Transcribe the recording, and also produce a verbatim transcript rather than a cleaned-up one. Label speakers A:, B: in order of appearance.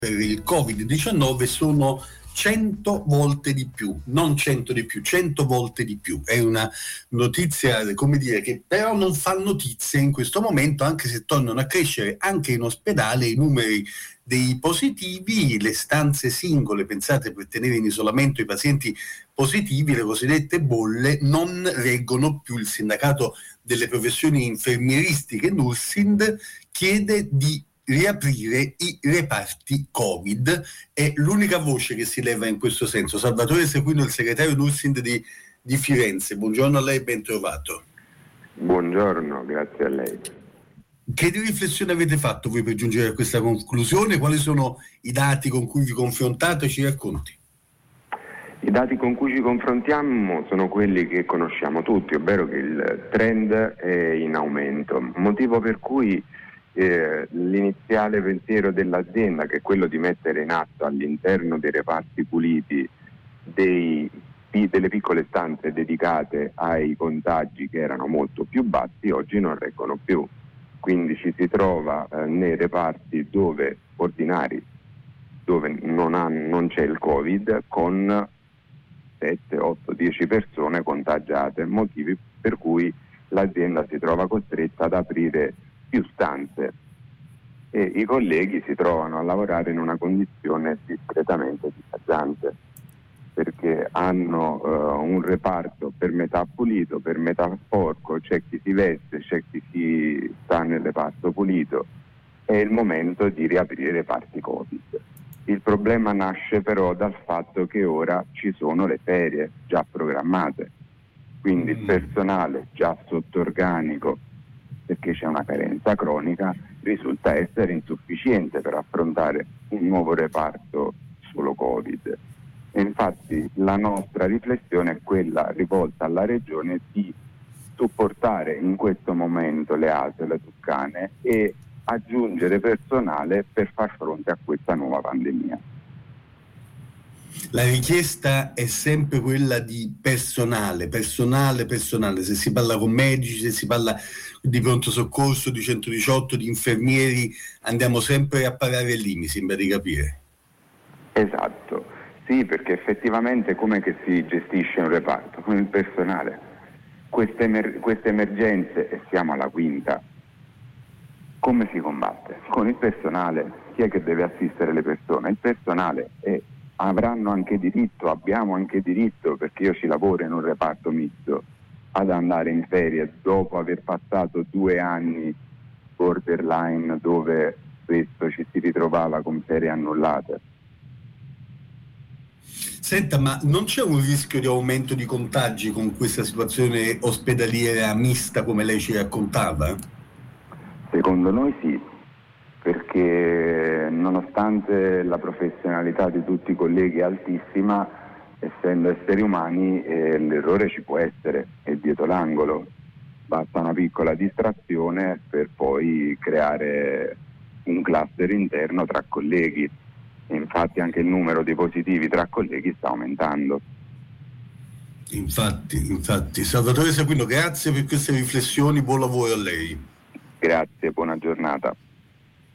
A: per il covid diciannove sono cento volte di più, non cento di più, cento volte di più. È una notizia, come dire, che però non fa notizie in questo momento, anche se tornano a crescere anche in ospedale i numeri dei positivi, le stanze singole pensate per tenere in isolamento i pazienti positivi, le cosiddette bolle, non reggono più. Il sindacato delle professioni infermieristiche Nursind chiede di riaprire i reparti Covid. È l'unica voce che si leva in questo senso. Salvatore Sequino, il segretario Nursind di, di Firenze. Buongiorno a lei, ben trovato.
B: Buongiorno, grazie a lei.
A: Che riflessione avete fatto voi per giungere a questa conclusione? Quali sono i dati con cui vi confrontate? Ci racconti.
B: I dati con cui ci confrontiamo sono quelli che conosciamo tutti, ovvero che il trend è in aumento, motivo per cui eh, l'iniziale pensiero dell'azienda, che è quello di mettere in atto all'interno dei reparti puliti dei, delle piccole stanze dedicate ai contagi che erano molto più bassi, oggi non reggono più. Quindi ci si trova eh, nei reparti dove ordinari, dove non, ha, non c'è il Covid, con sette, otto, dieci persone contagiate, motivi per cui l'azienda si trova costretta ad aprire più stanze e i colleghi si trovano a lavorare in una condizione discretamente disagiante, perché hanno uh, un reparto per metà pulito, per metà sporco, c'è chi si veste, c'è chi si sta nel reparto pulito. È il momento di riaprire i reparti Covid. Il problema nasce però dal fatto che ora ci sono le ferie già programmate, quindi il personale già sotto organico, perché c'è una carenza cronica, risulta essere insufficiente per affrontare un nuovo reparto solo Covid. E infatti la nostra riflessione è quella rivolta alla Regione di supportare in questo momento le A S L Toscane e aggiungere personale per far fronte a questa nuova pandemia.
A: La richiesta è sempre quella di personale, personale, personale. Se si parla con medici, se si parla di pronto soccorso, di centodiciotto, di infermieri, andiamo sempre a parare lì, mi sembra di capire.
B: Esatto. Sì, perché effettivamente com'è che si gestisce un reparto? Con il personale. Queste, emer- queste emergenze, e siamo alla quinta, come si combatte? Con il personale. Chi è che deve assistere le persone? Il personale. E avranno anche diritto, abbiamo anche diritto, perché io ci lavoro in un reparto misto, ad andare in ferie dopo aver passato due anni borderline dove spesso ci si ritrovava con ferie annullate.
A: Senta, ma non c'è un rischio di aumento di contagi con questa situazione ospedaliera mista come lei ci raccontava?
B: Secondo noi sì, perché nonostante la professionalità di tutti i colleghi è altissima, essendo esseri umani eh, l'errore ci può essere, è dietro l'angolo. Basta una piccola distrazione per poi creare un cluster interno tra colleghi. Infatti anche il numero dei positivi tra colleghi sta aumentando.
A: Infatti, infatti. Salvatore Sequino, grazie per queste riflessioni, buon lavoro a lei.
B: Grazie, buona giornata.